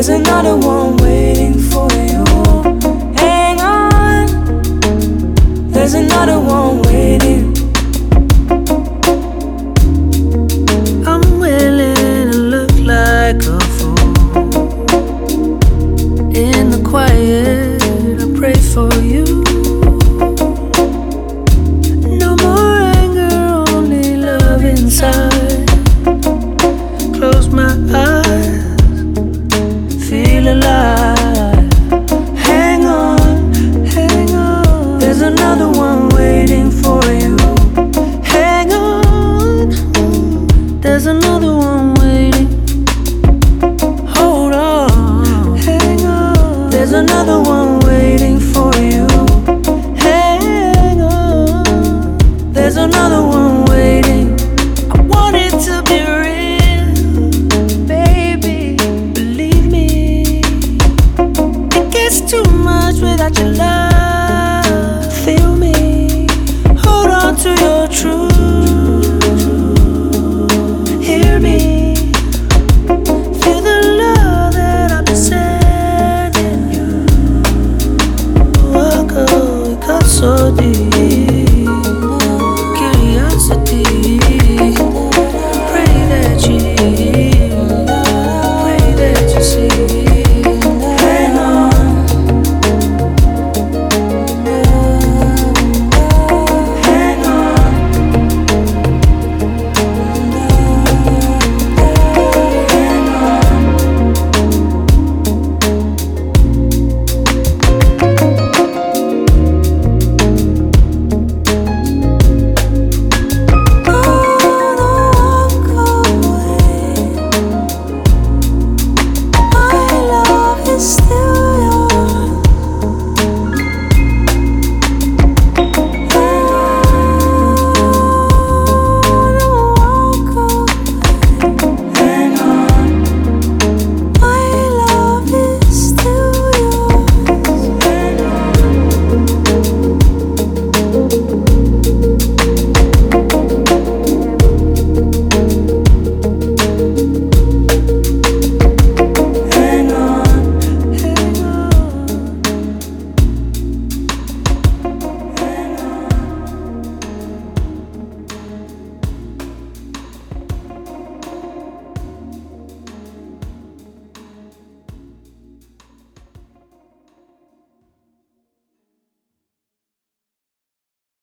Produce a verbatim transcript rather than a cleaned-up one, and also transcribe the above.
There's another one waiting for you. Hang on, there's another one waiting. I'm willing to look like a fool. In the quiet, I pray for you. No more anger, only love inside. Close my eyes, feel alive. Hang on, hang on, there's another one waiting for you. Hang on, there's another one.